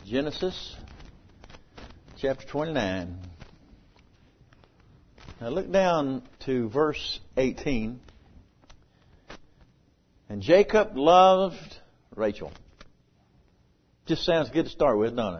Genesis chapter 29. Now look down to verse 18. And Jacob loved Rachel. Just sounds good to start with, doesn't it?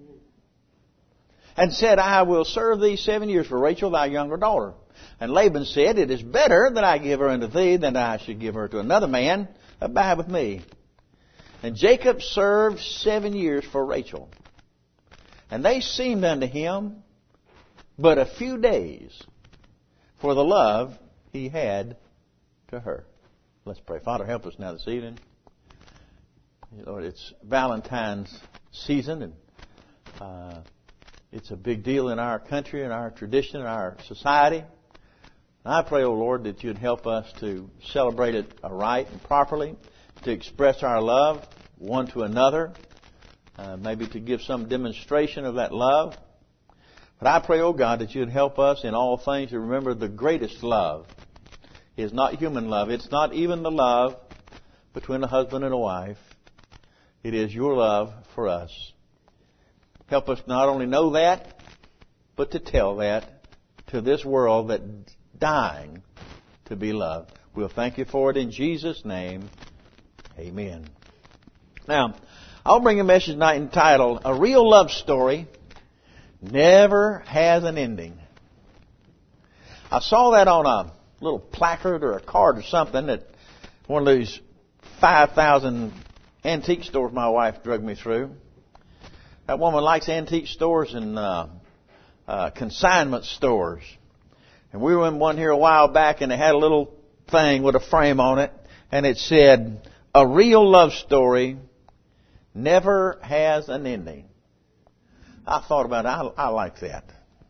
And said, I will serve thee 7 years for Rachel, thy younger daughter. And Laban said, it is better that I give her unto thee than I should give her to another man. Abide with me. And Jacob served 7 years for Rachel. And they seemed unto him but a few days for the love he had to her. Let's pray. Father, help us now this evening. Lord, it's Valentine's season, and it's a big deal in our country, in our tradition, in our society. And I pray, O Lord, that you'd help us to celebrate it right and properly, to express our love one to another, maybe to give some demonstration of that love. But I pray, O God, that you'd help us in all things to remember the greatest love is not human love. It's not even the love between a husband and a wife. It is your love for us. Help us not only know that, but to tell that to this world that's dying to be loved. We'll thank you for it in Jesus' name. Amen. Now, I'll bring a message tonight entitled, A Real Love Story Never Has an Ending. I saw that on a little placard or a card or something at one of these 5,000 antique stores my wife drug me through. That woman likes antique stores and consignment stores. And we were in one here a while back, and it had a little thing with a frame on it, and it said, A Real Love Story Never Has an Ending. I thought about it. I like that.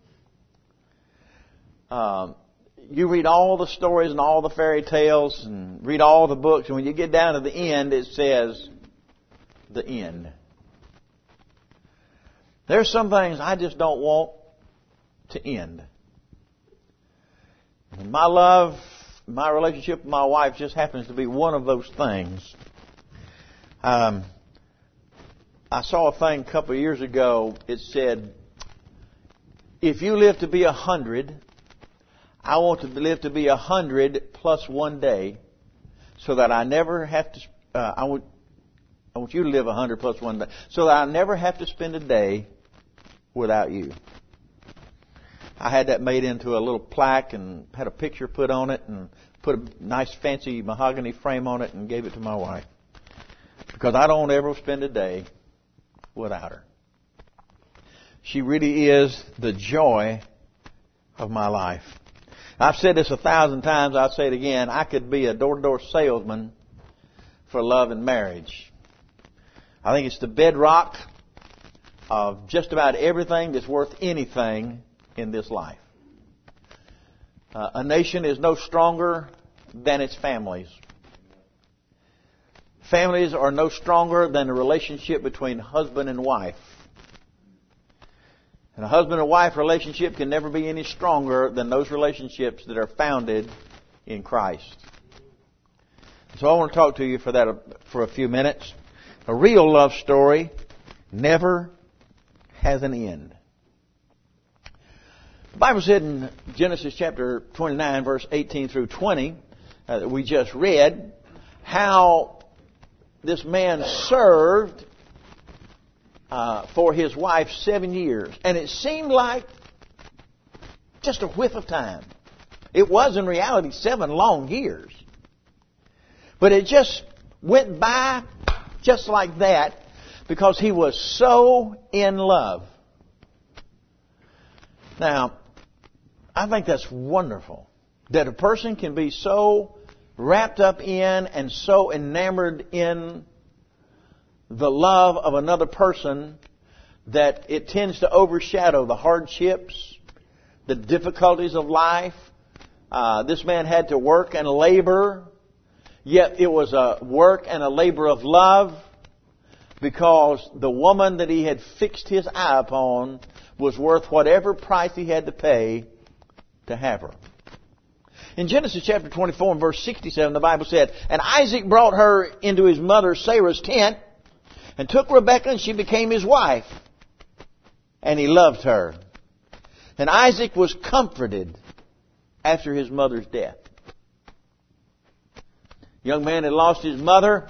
You read all the stories and all the fairy tales and read all the books, and when you get down to the end, it says, the end. There's some things I just don't want to end. And my love, my relationship with my wife just happens to be one of those things. I saw a thing a couple of years ago. It said, if you live to be 100, I want to live to be 100 plus 1 day, so that I never have to. I want you to live 100 plus 1 day, so that I never have to spend a day without you. I had that made into a little plaque and had a picture put on it and put a nice fancy mahogany frame on it and gave it to my wife, because I don't ever spend a day without her. She really is the joy of my life. I've said this 1,000 times. I'll say it again. I could be a door-to-door salesman for love and marriage. I think it's the bedrock of just about everything that's worth anything in this life. A nation is no stronger than its families. Families are no stronger than the relationship between husband and wife. And a husband and wife relationship can never be any stronger than those relationships that are founded in Christ. So I want to talk to you for a few minutes. A real love story never has an end. The Bible said in Genesis chapter 29, verse 18 through 20, that we just read, how this man served for his wife 7 years. And it seemed like just a whiff of time. It was in reality 7 long years. But it just went by just like that, because he was so in love. Now, I think that's wonderful, that a person can be so wrapped up in and so enamored in the love of another person that it tends to overshadow the hardships, the difficulties of life. This man had to work and labor, yet it was a work and a labor of love, because the woman that he had fixed his eye upon was worth whatever price he had to pay to have her. In Genesis chapter 24 and verse 67, the Bible said, And Isaac brought her into his mother Sarah's tent, and took Rebekah, and she became his wife. And he loved her. And Isaac was comforted after his mother's death. Young man had lost his mother,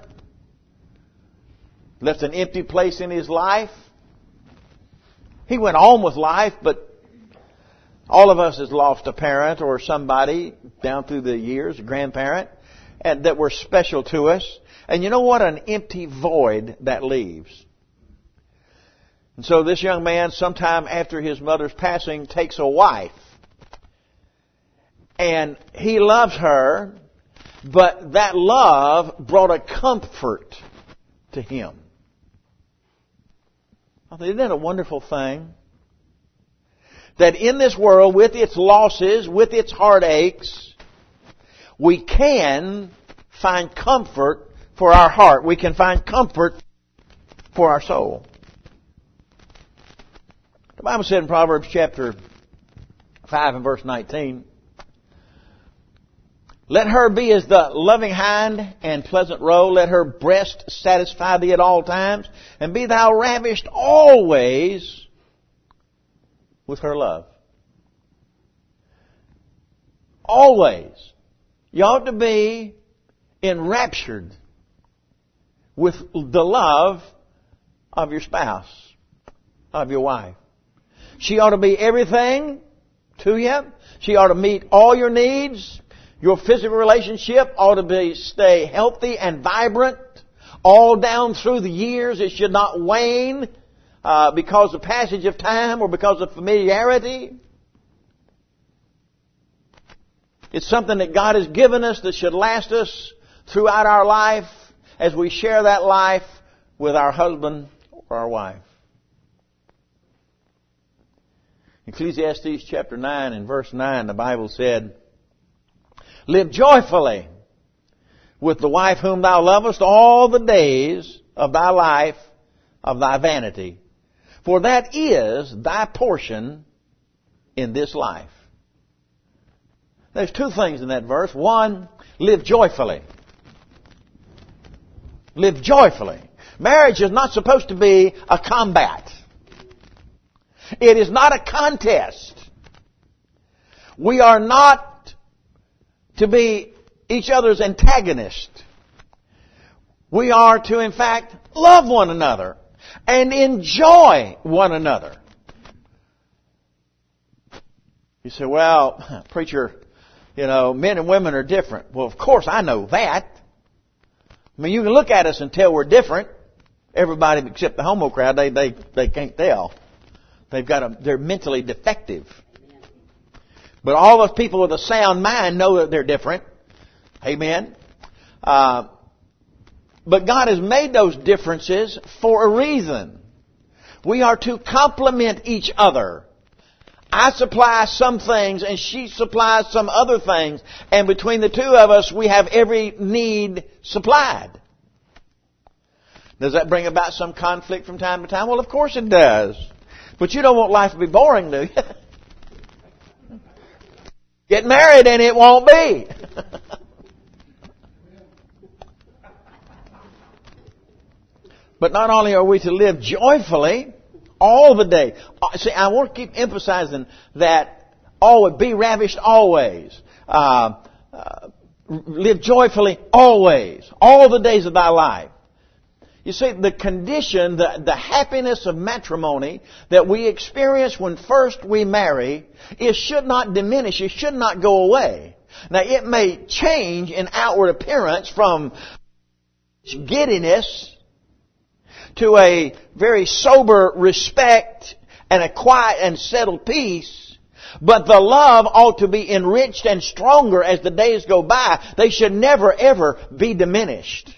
left an empty place in his life. He went on with life, but all of us has lost a parent or somebody down through the years, a grandparent, and that were special to us. And you know what? An empty void that leaves. And so this young man, sometime after his mother's passing, takes a wife. And he loves her, but that love brought a comfort to him. Isn't that a wonderful thing? That in this world, with its losses, with its heartaches, we can find comfort for our heart. We can find comfort for our soul. The Bible said in Proverbs chapter 5 and verse 19, let her be as the loving hind and pleasant roe. Let her breast satisfy thee at all times. And be thou ravished always with her love. Always. You ought to be enraptured with the love of your spouse, of your wife. She ought to be everything to you. She ought to meet all your needs. Your physical relationship ought to stay healthy and vibrant all down through the years. It should not wane because of passage of time or because of familiarity. It's something that God has given us that should last us throughout our life as we share that life with our husband or our wife. Ecclesiastes chapter 9 and verse 9, the Bible said, live joyfully with the wife whom thou lovest all the days of thy life, of thy vanity. For that is thy portion in this life. There's two things in that verse. One, live joyfully. Live joyfully. Marriage is not supposed to be a combat. It is not a contest. We are not to be each other's antagonist. We are to, in fact, love one another and enjoy one another. You say, well, preacher, men and women are different. Well, of course I know that. I mean, you can look at us and tell we're different. Everybody except the homo crowd, they can't tell. They're mentally defective. But all those people with a sound mind know that they're different. Amen. But God has made those differences for a reason. We are to complement each other. I supply some things and she supplies some other things. And between the two of us, we have every need supplied. Does that bring about some conflict from time to time? Well, of course it does. But you don't want life to be boring, do you? Get married and it won't be. But not only are we to live joyfully all the day. See, I want to keep emphasizing that always be ravished always. Live joyfully always. All the days of thy life. You see, the condition, the happiness of matrimony that we experience when first we marry, it should not diminish. It should not go away. Now, it may change in outward appearance from giddiness to a very sober respect and a quiet and settled peace. But the love ought to be enriched and stronger as the days go by. They should never, ever be diminished.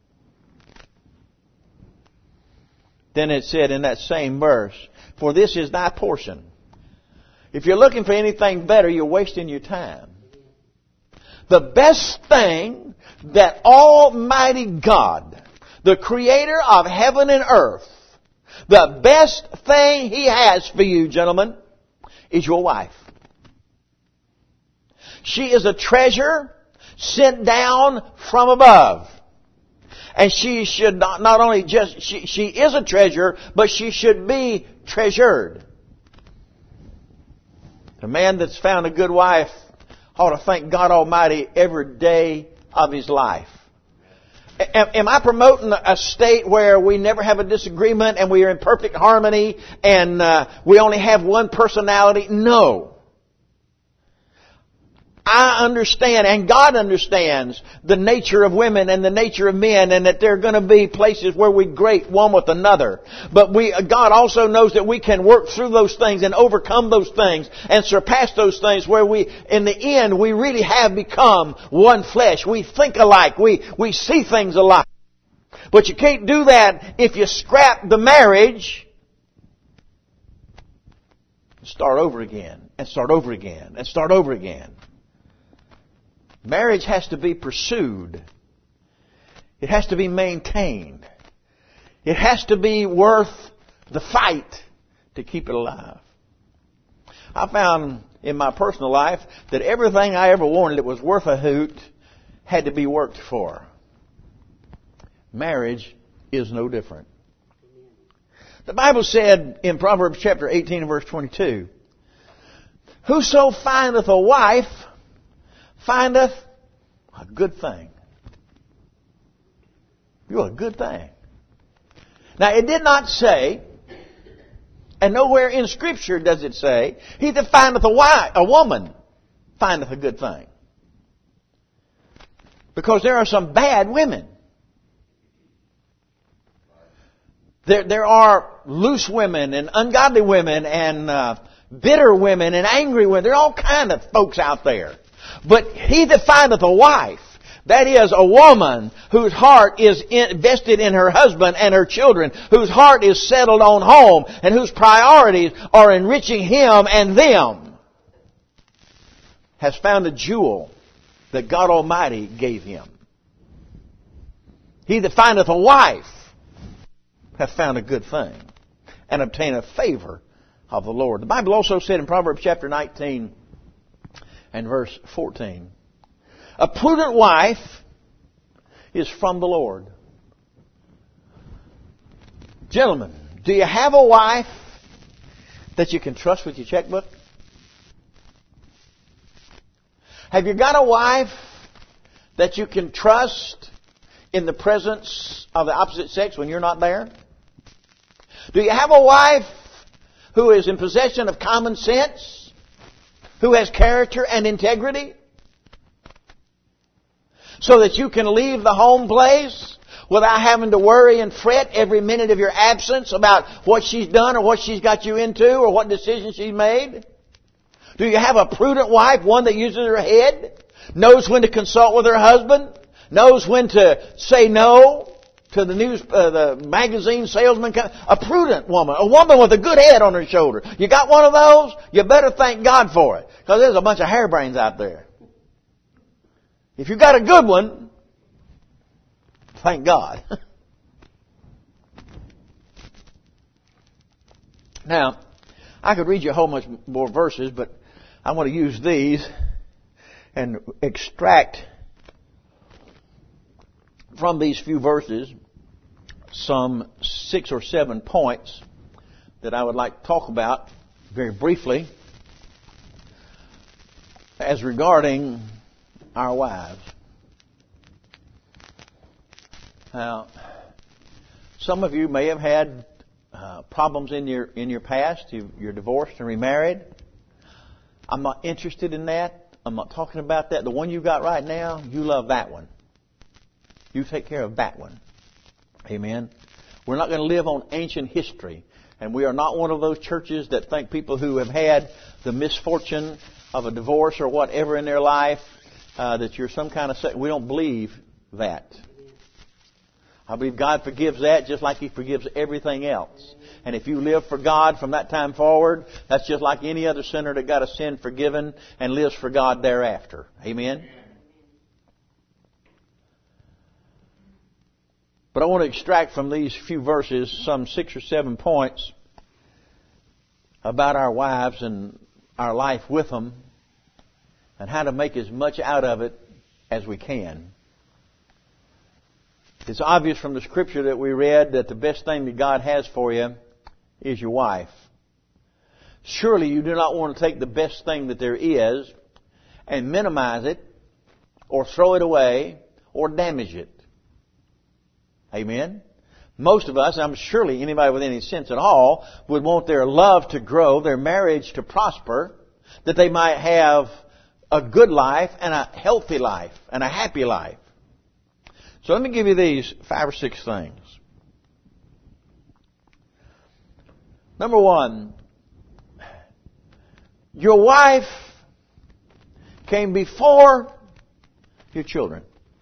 Then it said in that same verse, for this is thy portion. If you're looking for anything better, you're wasting your time. The best thing that Almighty God, the Creator of heaven and earth, the best thing He has for you, gentlemen, is your wife. She is a treasure sent down from above. And she should not only just, she is a treasure, but she should be treasured. A man that's found a good wife ought to thank God Almighty every day of his life. Am I promoting a state where we never have a disagreement and we are in perfect harmony and we only have one personality? No. I understand, and God understands, the nature of women and the nature of men, and that there are going to be places where we grate one with another. But God also knows that we can work through those things and overcome those things and surpass those things where in the end, we really have become one flesh. We think alike. We see things alike. But you can't do that if you scrap the marriage and start over again, and start over again, and start over again. Marriage has to be pursued. It has to be maintained. It has to be worth the fight to keep it alive. I found in my personal life that everything I ever wanted that was worth a hoot had to be worked for. Marriage is no different. The Bible said in Proverbs chapter 18 and verse 22, "Whoso findeth a wife findeth a good thing." You're a good thing. Now, it did not say, and nowhere in Scripture does it say, "He that findeth a woman findeth a good thing." Because there are some bad women. There are loose women and ungodly women and bitter women and angry women. There are all kinds of folks out there. But he that findeth a wife, that is, a woman whose heart is invested in her husband and her children, whose heart is settled on home, and whose priorities are enriching him and them, has found a jewel that God Almighty gave him. He that findeth a wife hath found a good thing, and obtaineth favor of the Lord. The Bible also said in Proverbs chapter 19 and verse 14, "A prudent wife is from the Lord." Gentlemen, do you have a wife that you can trust with your checkbook? Have you got a wife that you can trust in the presence of the opposite sex when you're not there? Do you have a wife who is in possession of common sense? Who has character and integrity? So that you can leave the home place without having to worry and fret every minute of your absence about what she's done or what she's got you into or what decisions she's made? Do you have a prudent wife, one that uses her head, knows when to consult with her husband, knows when to say no to the magazine salesman? A prudent woman, a woman with a good head on her shoulder. You got one of those? You better thank God for it, because there's a bunch of harebrains out there. If you got a good one, thank God. Now, I could read you a whole bunch more verses, but I want to use these and extract from these few verses some 6 or 7 points that I would like to talk about very briefly as regarding our wives. Now, some of you may have had problems in your past. You're divorced and remarried. I'm not interested in that. I'm not talking about that. The one you got right now, you love that one. You take care of that one. Amen. We're not going to live on ancient history. And we are not one of those churches that think people who have had the misfortune of a divorce or whatever in their life, that you're some kind of... We don't believe that. I believe God forgives that just like He forgives everything else. And if you live for God from that time forward, that's just like any other sinner that got a sin forgiven and lives for God thereafter. Amen? But I want to extract from these few verses some 6 or 7 points about our wives and our life with them and how to make as much out of it as we can. It's obvious from the scripture that we read that the best thing that God has for you is your wife. Surely you do not want to take the best thing that there is and minimize it or throw it away or damage it. Amen? Most of us, I'm surely anybody with any sense at all, would want their love to grow, their marriage to prosper, that they might have a good life and a healthy life and a happy life. So let me give you these 5 or 6 things. Number 1, your wife came before your children.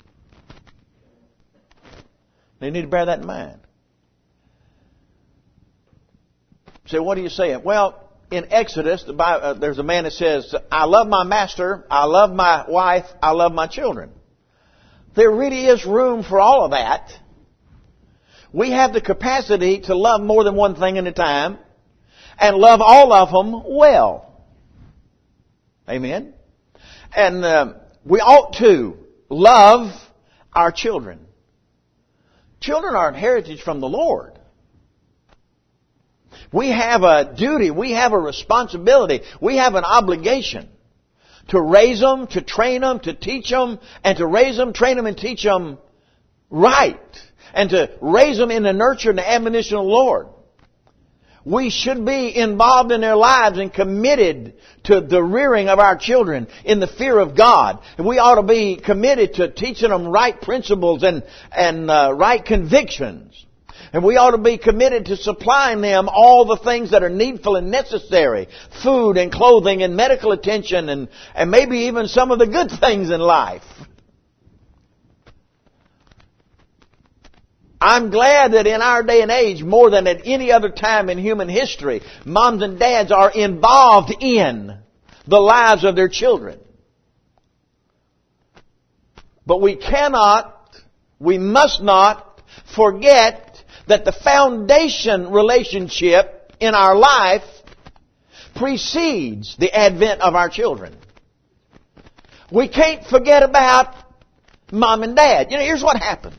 You need to bear that in mind. So what are you saying? Well, in Exodus, the Bible, there's a man that says, I love my master, I love my wife, I love my children. There really is room for all of that. We have the capacity to love more than one thing at a time and love all of them well. Amen? And we ought to love our children. Children are an heritage from the Lord. We have a duty, we have a responsibility, we have an obligation to raise them, to train them, to teach them, and to raise them, train them, and teach them right. And to raise them in the nurture and the admonition of the Lord. We should be involved in their lives and committed to the rearing of our children in the fear of God. And we ought to be committed to teaching them right principles and right convictions. And we ought to be committed to supplying them all the things that are needful and necessary. Food and clothing and medical attention and maybe even some of the good things in life. I'm glad that in our day and age, more than at any other time in human history, moms and dads are involved in the lives of their children. But we must not forget that the foundation relationship in our life precedes the advent of our children. We can't forget about mom and dad. Here's what happens.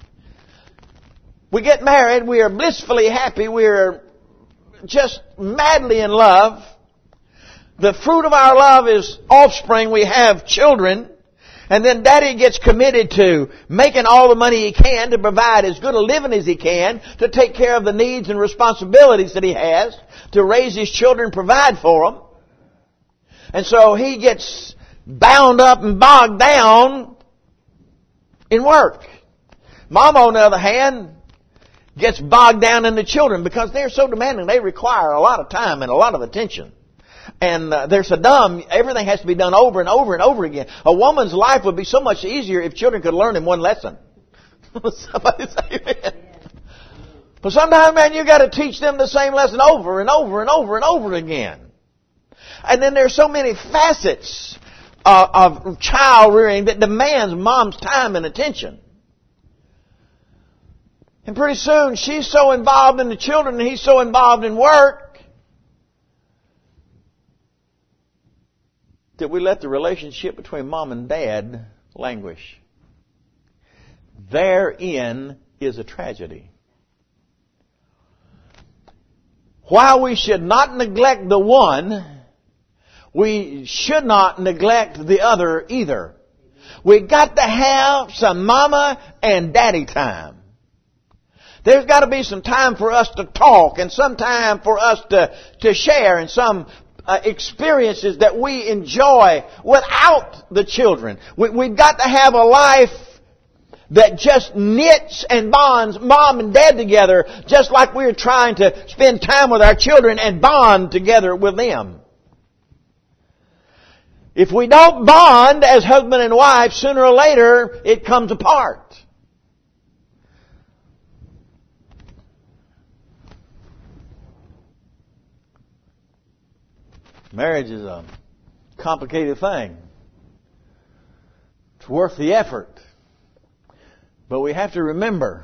We get married, we are blissfully happy, we are just madly in love. The fruit of our love is offspring, we have children. And then daddy gets committed to making all the money he can to provide as good a living as he can, to take care of the needs and responsibilities that he has, to raise his children, provide for them. And so he gets bound up and bogged down in work. Mom, on the other hand, gets bogged down in the children because they're so demanding. They require a lot of time and a lot of attention. And they're so dumb, everything has to be done over and over and over again. A woman's life would be so much easier if children could learn in one lesson. Somebody say amen. But sometimes, man, you got to teach them the same lesson over and over and over and over again. And then there's so many facets of child rearing that demands mom's time and attention. And pretty soon she's so involved in the children and he's so involved in work that we let the relationship between mom and dad languish. Therein is a tragedy. While we should not neglect the one, we should not neglect the other either. We've got to have some mama and daddy time. There's got to be some time for us to talk and some time for us to share and some experiences that we enjoy without the children. We've got to have a life that just knits and bonds mom and dad together, just like we're trying to spend time with our children and bond together with them. If we don't bond as husband and wife, sooner or later it comes apart. Marriage is a complicated thing. It's worth the effort. But we have to remember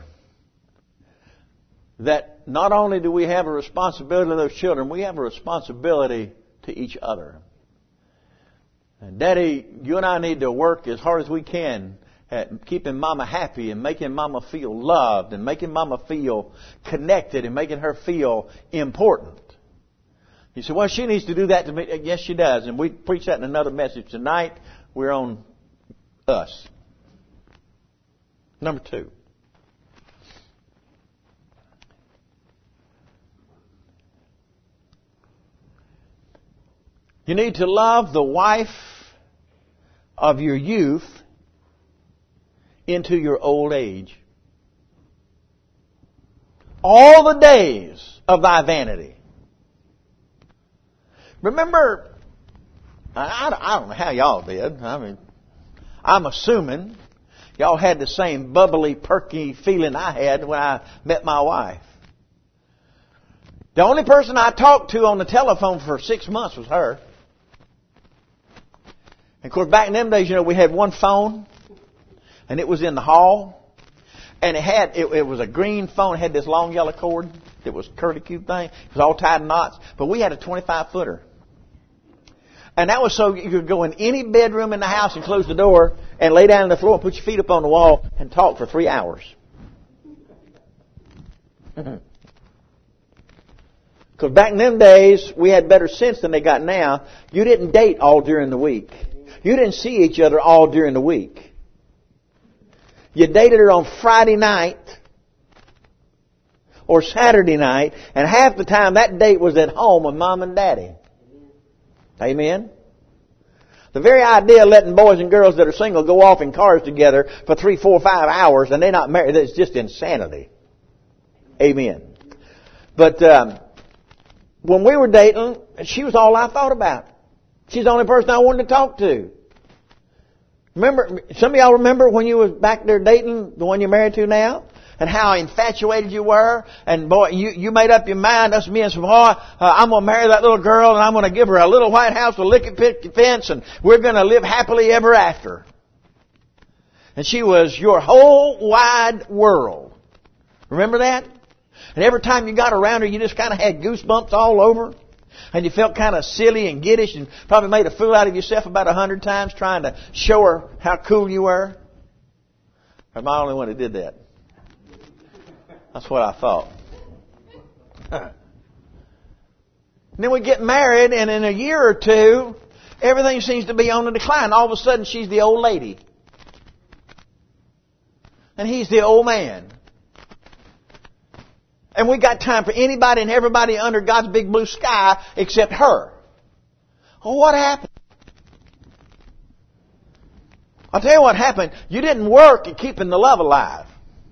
that not only do we have a responsibility to those children, we have a responsibility to each other. And Daddy, you and I need to work as hard as we can at keeping Mama happy and making Mama feel loved and making Mama feel connected and making her feel important. You say, well, she needs to do that to me. Yes, she does. And we preach that in another message tonight. We're on us. Number 2. You need to love the wife of your youth into your old age. All the days of thy vanity. Remember, I don't know how y'all did. I mean, I'm assuming y'all had the same bubbly, perky feeling I had when I met my wife. The only person I talked to on the telephone for 6 months was her. And of course, back in them days, we had one phone, and it was in the hall, and it was a green phone. It had this long yellow cord. It was a curly-cute thing. It was all tied in knots. But we had a 25-footer. And that was so you could go in any bedroom in the house and close the door and lay down on the floor and put your feet up on the wall and talk for 3 hours. Because back in them days, we had better sense than they got now. You didn't date all during the week. You didn't see each other all during the week. You dated her on Friday night or Saturday night, and half the time that date was at home with Mom and Daddy. Amen? The very idea of letting boys and girls that are single go off in cars together for 3, 4, 5 hours and they're not married, it's just insanity. Amen. But when we were dating, she was all I thought about. She's the only person I wanted to talk to. Remember, some of y'all remember when you was back there dating the one you're married to now? And how infatuated you were. And boy, you made up your mind, us me and some boy, I'm going to marry that little girl and I'm going to give her a little white house with a licket picket fence and we're going to live happily ever after. And she was your whole wide world. Remember that? And every time you got around her, you just kind of had goosebumps all over. And you felt kind of silly and giddish and probably made a fool out of yourself about 100 times trying to show her how cool you were. Or am I the only one that did that? That's what I thought. And then we get married, and in a year or two, everything seems to be on the decline. All of a sudden, she's the old lady. And he's the old man. And we got time for anybody and everybody under God's big blue sky except her. Well, what happened? I'll tell you what happened. You didn't work at keeping the love alive.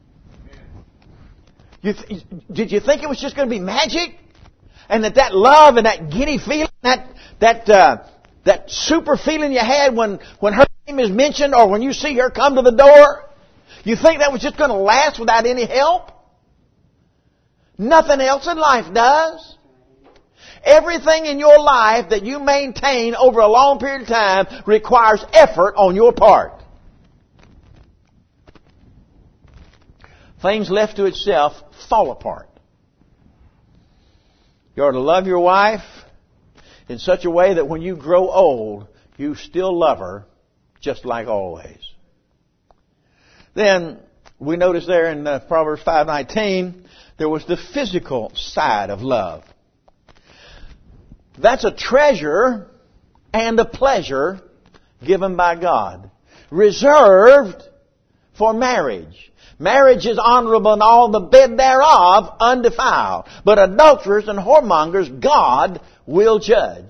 Did you think it was just going to be magic? And that love and that giddy feeling, that super feeling you had when her name is mentioned or when you see her come to the door? You think that was just going to last without any help? Nothing else in life does. Everything in your life that you maintain over a long period of time requires effort on your part. Things left to itself fall apart. You are to love your wife in such a way that when you grow old, you still love her just like always. Then we notice there in Proverbs 5:19, there was the physical side of love. That's a treasure and a pleasure given by God, reserved for marriage. Marriage is honorable and all the bed thereof undefiled. But adulterers and whoremongers God will judge.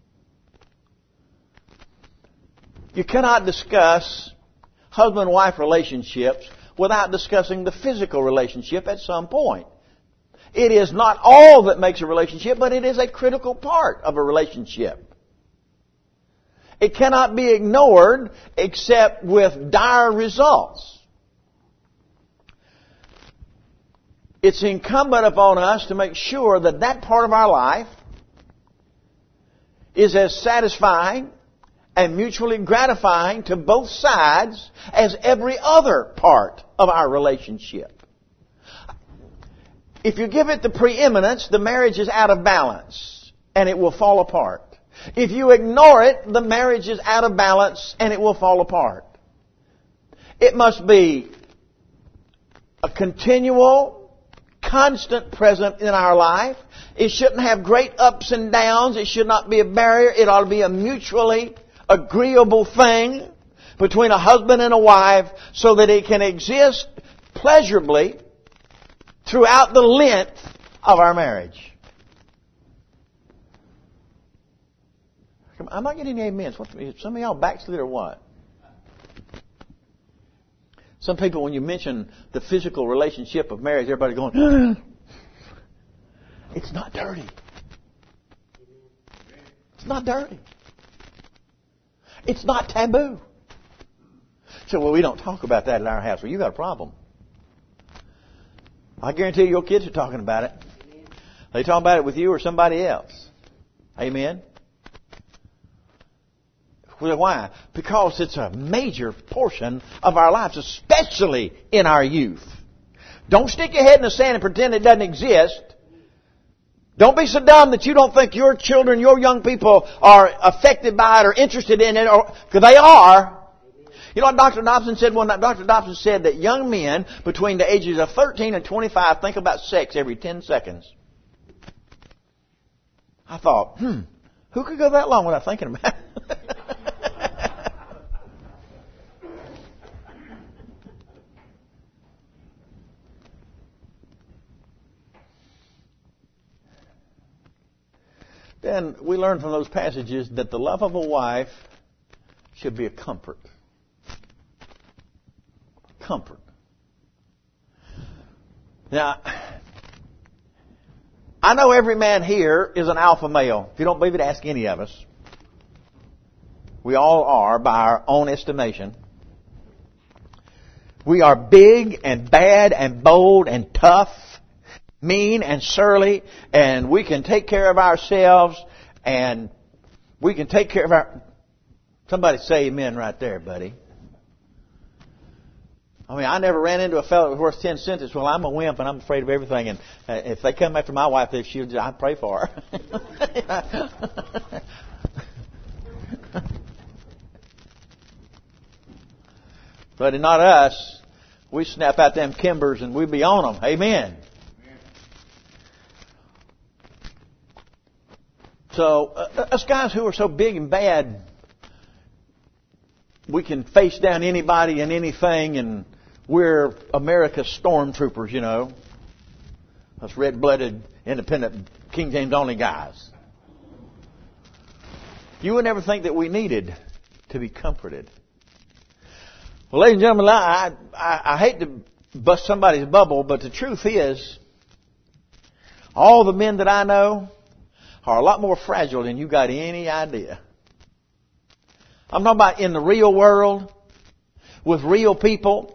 You cannot discuss husband-wife relationships without discussing the physical relationship at some point. It is not all that makes a relationship, but it is a critical part of a relationship. It cannot be ignored except with dire results. It's incumbent upon us to make sure that that part of our life is as satisfying and mutually gratifying to both sides as every other part of our relationship. If you give it the preeminence, the marriage is out of balance and it will fall apart. If you ignore it, the marriage is out of balance and it will fall apart. It must be a continual, constant present in our life. It shouldn't have great ups and downs. It should not be a barrier. It ought to be a mutually agreeable thing between a husband and a wife so that it can exist pleasurably throughout the length of our marriage. I'm not getting any amens. Some of y'all backslid or what? Some people, when you mention the physical relationship of marriage, everybody's going, it's not dirty. It's not dirty. It's not taboo. So, well, we don't talk about that in our house. Well, you got a problem. I guarantee you your kids are talking about it. They talk about it with you or somebody else. Amen? Well, why? Because it's a major portion of our lives, especially in our youth. Don't stick your head in the sand and pretend it doesn't exist. Don't be so dumb that you don't think your children, your young people are affected by it or interested in it, because they are. You know what Dr. Dobson said one night? Dr. Dobson said that young men between the ages of 13 and 25 think about sex every 10 seconds. I thought, who could go that long without thinking about it? Then we learn from those passages that the love of a wife should be a comfort. Comfort. Now, I know every man here is an alpha male. If you don't believe it, ask any of us. We all are by our own estimation. We are big and bad and bold and tough, mean and surly, and we can take care of ourselves, and we can take care of our... Somebody say amen right there, buddy. I mean, I never ran into a fellow that was worth 10 cents. Well, I'm a wimp and I'm afraid of everything, and if they come after my wife, I'd pray for her. But not us. We snap out them kimbers and we be on them. Amen. So, us guys who are so big and bad, we can face down anybody and anything, and we're America's stormtroopers, you know. Us red-blooded, independent, King James only guys. You would never think that we needed to be comforted. Well, ladies and gentlemen, I hate to bust somebody's bubble, but the truth is, all the men that I know are a lot more fragile than you got any idea. I'm talking about in the real world, with real people.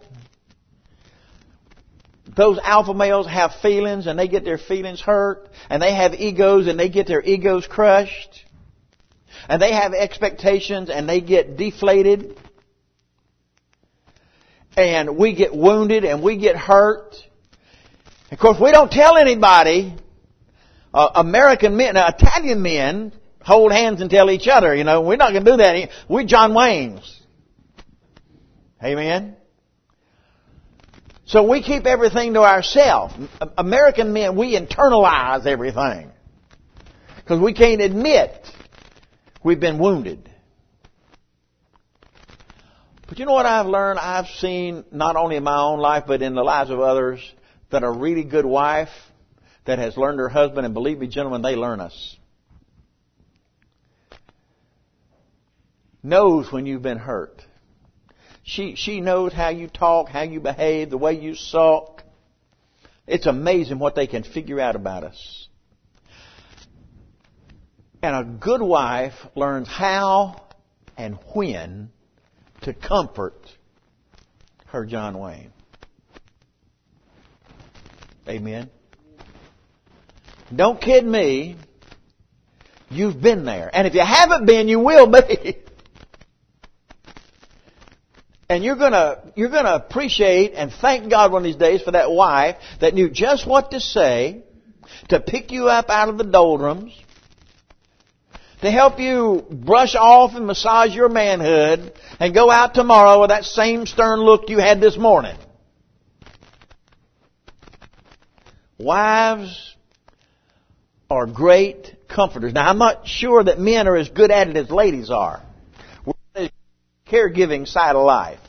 Those alpha males have feelings and they get their feelings hurt. And they have egos and they get their egos crushed. And they have expectations and they get deflated. And we get wounded and we get hurt. Of course, we don't tell anybody. American men, Italian men hold hands and tell each other, you know, we're not going to do that. We're John Waynes. Amen? So we keep everything to ourselves. American men, we internalize everything. Because we can't admit we've been wounded. But you know what I've learned? I've seen, not only in my own life, but in the lives of others, that a really good wife that has learned her husband, and believe me, gentlemen, they learn us, knows when you've been hurt. She knows how you talk, how you behave, the way you sulk. It's amazing what they can figure out about us. And a good wife learns how and when to comfort her John Wayne. Amen. Don't kid me. You've been there. And if you haven't been, you will be. And you're gonna appreciate and thank God one of these days for that wife that knew just what to say to pick you up out of the doldrums, to help you brush off and massage your manhood and go out tomorrow with that same stern look you had this morning. Wives are great comforters. Now, I'm not sure that men are as good at it as ladies are. We're the caregiving side of life.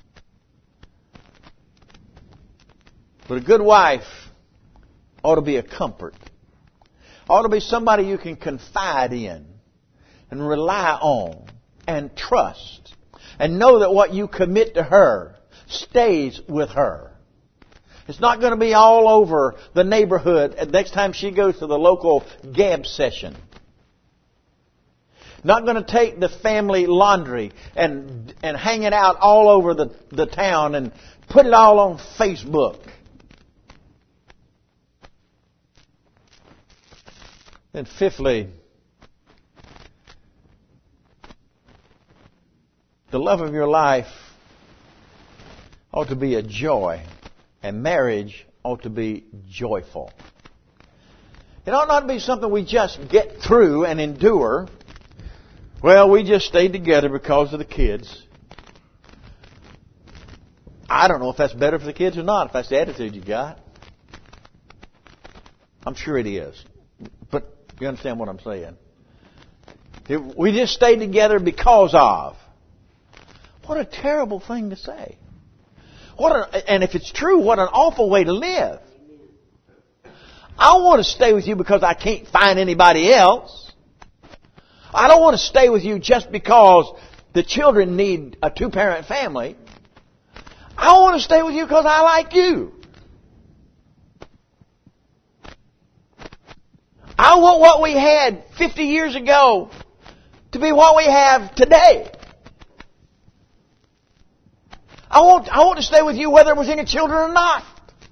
But a good wife ought to be a comfort. Ought to be somebody you can confide in and rely on and trust and know that what you commit to her stays with her. It's not going to be all over the neighborhood next time she goes to the local gab session. Not going to take the family laundry and hang it out all over the town and put it all on Facebook. And fifthly, the love of your life ought to be a joy, and marriage ought to be joyful. It ought not to be something we just get through and endure. Well, we just stayed together because of the kids. I don't know if that's better for the kids or not, if that's the attitude you got. I'm sure it is. But you understand what I'm saying? We just stayed together because of. What a terrible thing to say. And if it's true, what an awful way to live. I want to stay with you because I can't find anybody else. I don't want to stay with you just because the children need a two-parent family. I want to stay with you because I like you. I want what we had 50 years ago to be what we have today. I want to stay with you whether it was any children or not.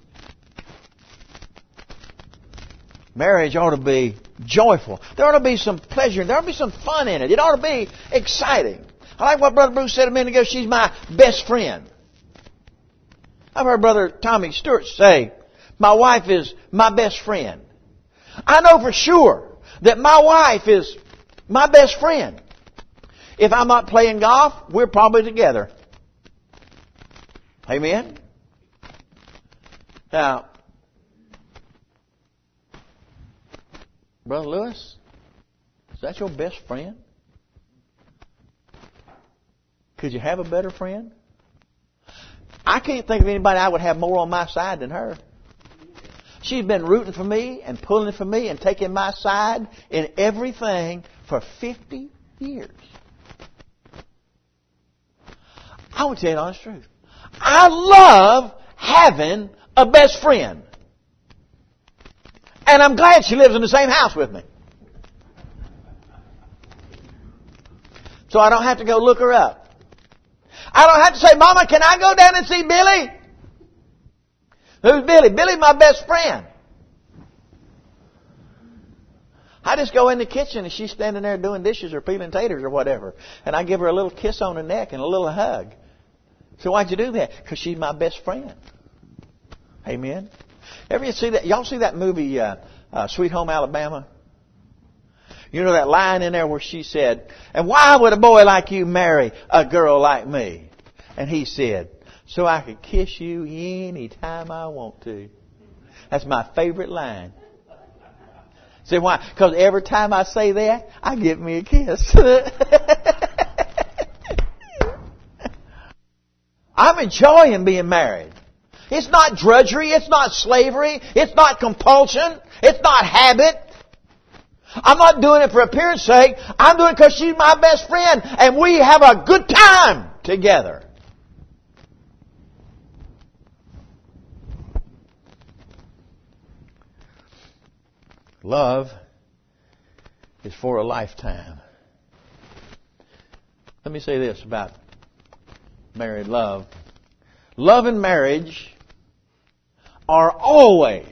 Marriage ought to be joyful. There ought to be some pleasure. There ought to be some fun in it. It ought to be exciting. I like what Brother Bruce said a minute ago. She's my best friend. I've heard Brother Tommy Stewart say, my wife is my best friend. I know for sure that my wife is my best friend. If I'm not playing golf, we're probably together. Amen? Now, Brother Lewis, is that your best friend? Could you have a better friend? I can't think of anybody I would have more on my side than her. She's been rooting for me and pulling for me and taking my side in everything for 50 years. I would tell you the honest truth. I love having a best friend. And I'm glad she lives in the same house with me. So I don't have to go look her up. I don't have to say, Mama, can I go down and see Billy? Who's Billy? Billy's my best friend. I just go in the kitchen and she's standing there doing dishes or peeling taters or whatever. And I give her a little kiss on the neck and a little hug. So why'd you do that? Because she's my best friend. Amen. Ever see that? Y'all see that movie, Sweet Home Alabama? You know that line in there where she said, and why would a boy like you marry a girl like me? And he said, so I could kiss you any time I want to. That's my favorite line. See why? Because every time I say that, I get me a kiss. I'm enjoying being married. It's not drudgery. It's not slavery. It's not compulsion. It's not habit. I'm not doing it for appearance sake. I'm doing it because she's my best friend and we have a good time together. Love is for a lifetime. Let me say this about married love. Love and marriage are always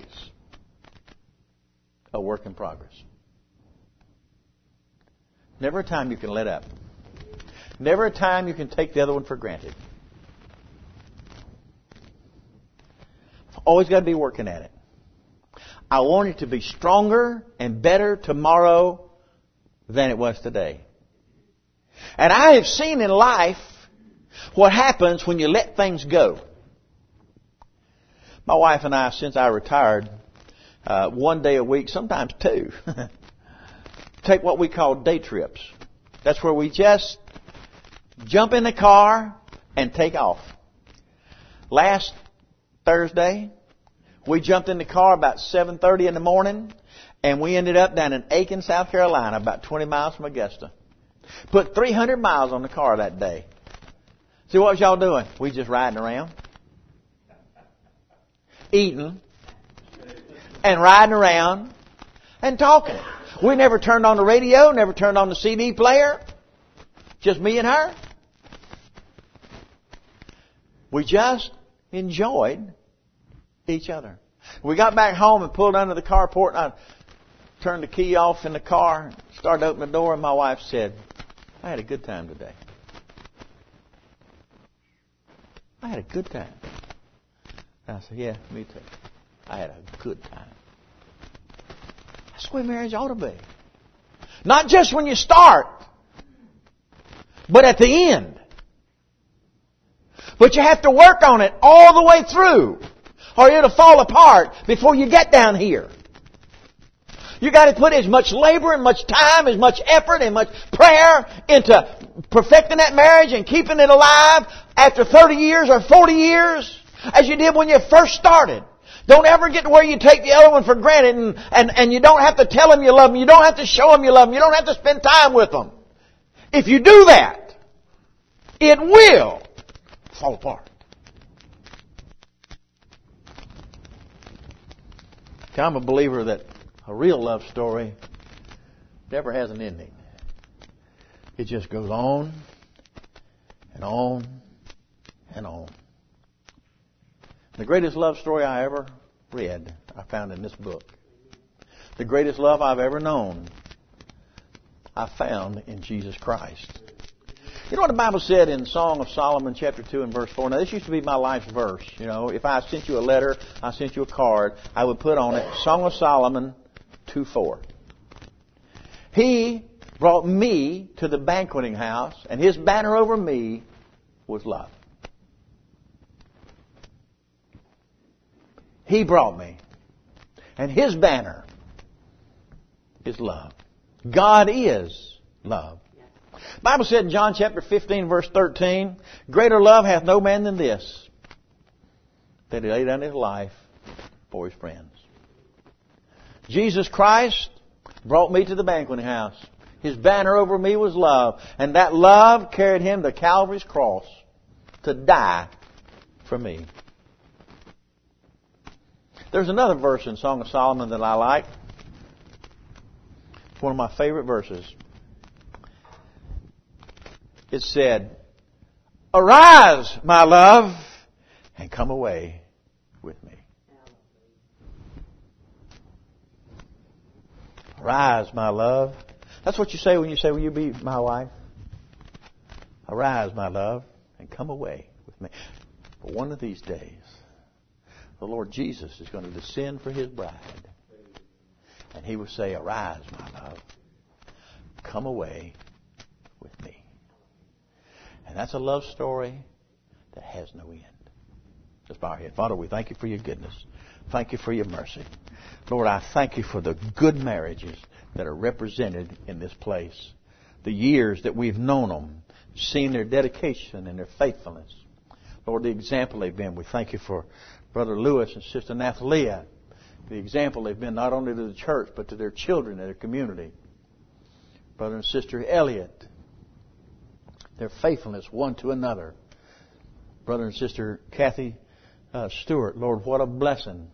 a work in progress. Never a time you can let up. Never a time you can take the other one for granted. Always got to be working at it. I want it to be stronger and better tomorrow than it was today. And I have seen in life what happens when you let things go. My wife and I, since I retired, one day a week, sometimes two, take what we call day trips. That's where we just jump in the car and take off. Last Thursday, we jumped in the car about 7:30 in the morning, and we ended up down in Aiken, South Carolina, about 20 miles from Augusta. Put 300 miles on the car that day. See, what was y'all doing? We just riding around, eating, and riding around, and talking. We never turned on the radio, never turned on the CD player. Just me and her. We just enjoyed each other. We got back home and pulled under the carport, and I turned the key off in the car, started to open the door, and my wife said, "I had a good time today." I had a good time. And I said, "Yeah, me too. I had a good time." That's the way marriage ought to be. Not just when you start, but at the end. But you have to work on it all the way through, or it'll fall apart before you get down here. You got to put as much labor and much time, as much effort and much prayer into perfecting that marriage and keeping it alive after 30 years or 40 years as you did when you first started. Don't ever get to where you take the other one for granted and you don't have to tell them you love them. You don't have to show them you love them. You don't have to spend time with them. If you do that, it will fall apart. I'm a believer that a real love story never has an ending. It just goes on and on and on. The greatest love story I ever read, I found in this book. The greatest love I've ever known, I found in Jesus Christ. You know what the Bible said in Song of Solomon chapter 2 and verse 4? Now this used to be my life's verse. You know, if I sent you a letter, I sent you a card, I would put on it Song of Solomon 2:4. He brought me to the banqueting house, and his banner over me was love. He brought me, and his banner is love. God is love. The Bible said in John chapter 15 verse 13, "Greater love hath no man than this, that he lay down his life for his friends." Jesus Christ brought me to the banqueting house. His banner over me was love. And that love carried him to Calvary's cross to die for me. There's another verse in Song of Solomon that I like. It's one of my favorite verses. It said, "Arise, my love, and come away with me." Arise, my love. That's what you say when you say, "Will you be my wife?" Arise, my love, and come away with me. But one of these days, the Lord Jesus is going to descend for His bride. And He will say, "Arise, my love, come away with me." And that's a love story that has no end. Let's bow our head. Father, we thank You for Your goodness. Thank You for Your mercy. Lord, I thank You for the good marriages that are represented in this place. The years that we've known them, seen their dedication and their faithfulness. Lord, the example they've been. We thank You for Brother Lewis and Sister Nathalia. The example they've been not only to the church, but to their children and their community. Brother and Sister Elliott. Their faithfulness one to another. Brother and Sister Kathy Stewart. Lord, what a blessing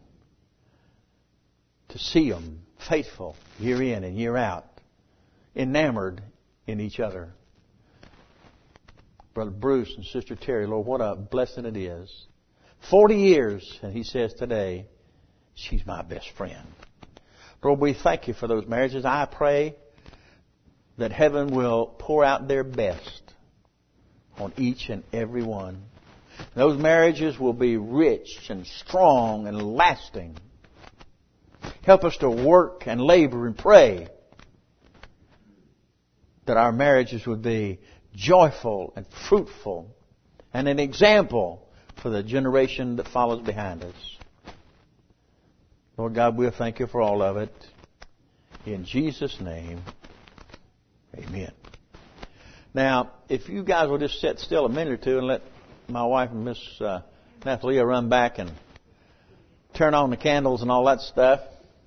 to see them faithful year in and year out. Enamored in each other. Brother Bruce and Sister Terry. Lord, what a blessing it is. 40 years, and he says today, she's my best friend. Lord, we thank You for those marriages. I pray that heaven will pour out their best on each and every one. Those marriages will be rich and strong and lasting. Help us to work and labor and pray that our marriages would be joyful and fruitful and an example for the generation that follows behind us. Lord God, we'll thank you for all of it. In Jesus' name, amen. Now, if you guys will just sit still a minute or two and let my wife and Miss Nathalia run back and turn on the candles and all that stuff.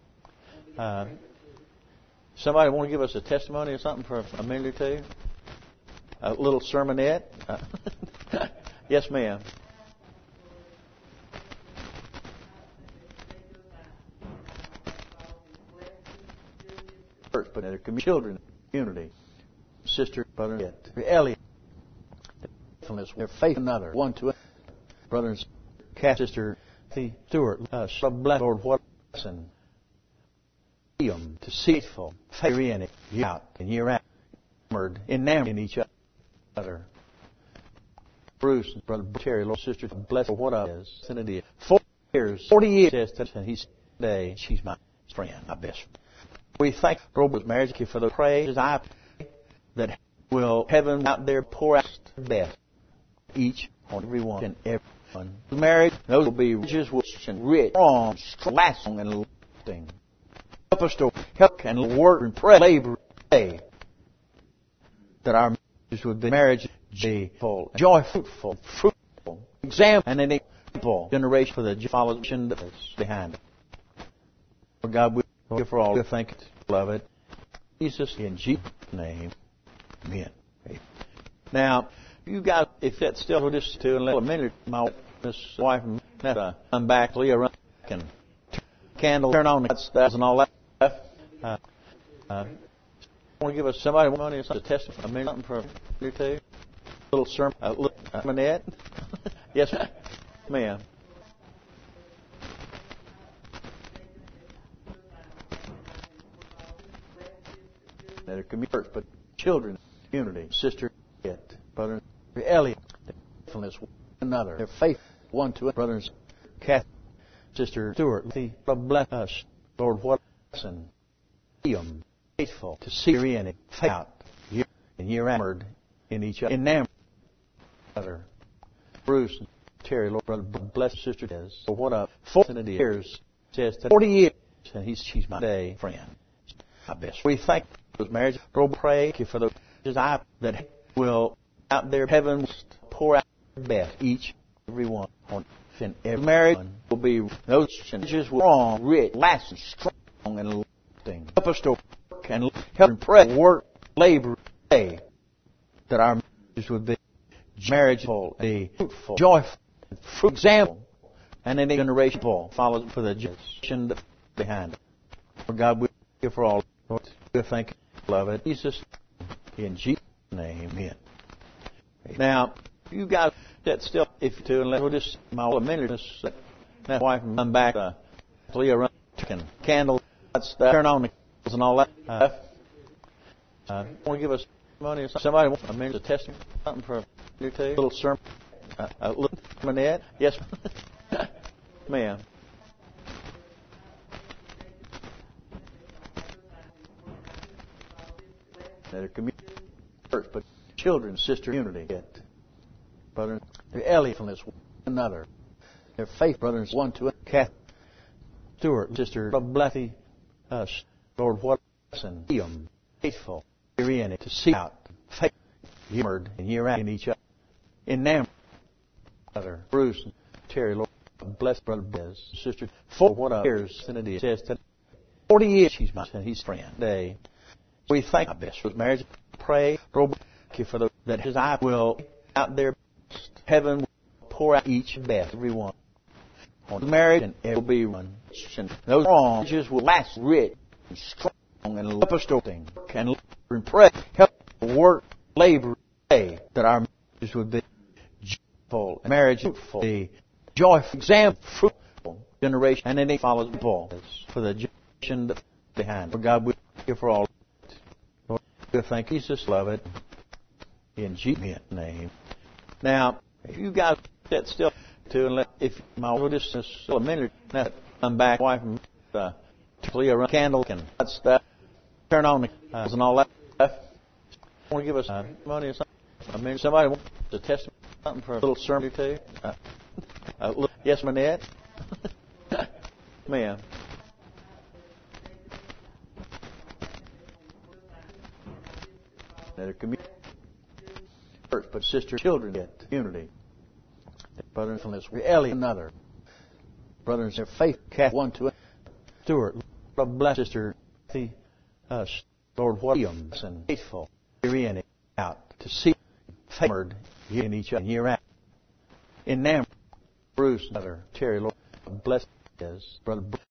Somebody want to give us a testimony or something for a minute or two? A little sermonette? Yes, ma'am. But their children, community, sister, brother, Elliot, their faith in another, one to another, brothers, Cat, sister, Stewart, bless Lord, what a lesson. Deceitful, faithful in it, year out and year out, enamored in each other. Bruce and brother Terry, Lord, sister, bless what I is. And it is 40 years, and he's today. She's my friend, my best friend. We thank Robert's marriage for the praise. I pray that will heaven out there pour out the best each on everyone and everyone. The marriage, those will be riches, rich, strong, lasting, and lasting. Help us to help and work and pray, labor, pray that our marriages would be marriage joyful, fruitful, example, and an example generation for the generation that is behind it. For God, we thank you for all. We thank you, love it. Jesus, in Jesus' name, amen. Now, you guys, if that's still with us too, in a minute, my wife and come back, Leah, run back and candle, turn on the stuff and all that stuff. Want to give us somebody money or something to test a minute, something for a minute or two? A little sermon, a little sermonette? Yes, ma'am. That are community, but children, community, sister, brother, Elliot, faithfulness one another, their faith one to another, brothers, Cat, sister Stewart, bless us, Lord, what a lesson. Be faithful to see in it, faith out, year and year enamored in each other, enamored other. Bruce and Terry, Lord, brother, bless sister is. For what a 40 years says 40 years, and she's my day friend, my best. We thank those marriages. Lord, pray for those that will out there heaven pour out their best each every one on and every marriage will be those marriages will strong, rich, lasting, strong, and lasting. Help us to work and help and pray, work, labor, pray that our marriages would be marriageable, a fruitful, joyful, fruit example, and any generation follows for the generation behind it. For God, we thank you for all. Lord, we thank you, love it. Jesus, in Jesus' name, amen. Now, you guys that still, if you do, and we'll just a minute, just that wife and come back, Leah run and candle, that stuff, turn on the candles and all that stuff. Want to give us money or something? Somebody want a minute to test something for a minute or two? A little sermon, a little sermonette? Yes, ma'am. That are community, but children, sister, community, brother, Elliot, one another, their faith, brothers, one to another, Cat, Stewart, sister, bless us, Lord, what a lesson. Be faithful, year in it, to see out, faith, enamored and year out in each other, enamored, brother, Bruce and Terry, Lord, bless brother, Bez, sister, for what a years, and it says 40 years, she's my friend, day. We thank our best for marriage. Pray, Lord, thank you for those that his eye will out there. Heaven will pour out each best, everyone on the marriage, and it will be one. And those marriages will last rich and strong and help us to think and pray, help work, labor, pray that our marriages would be joyful, marriage fruitful, be joyful, example, fruitful generation, and then it follows Paul for the generation behind. For God, we thank you for all. Lord, we thank you, Jesus, love it. In Jesus' name. Now, if you guys sit still too, and let if my oldest is still a minute, now come back, wife and Leah run candle and that stuff, turn on the and all that stuff. Want to give us money or something? I mean, somebody wants to testify something for a little sermon or two? Yes, Manette? Ma'am. Their community, but sister children get unity. Brothers and sisters, Ellie another. Brothers in faith, Kath one to Stuart. Lord bless sister Lord Williams and faithful year in and out to see favored in each other year out. In Nam, Bruce another Terry Lord bless his brother.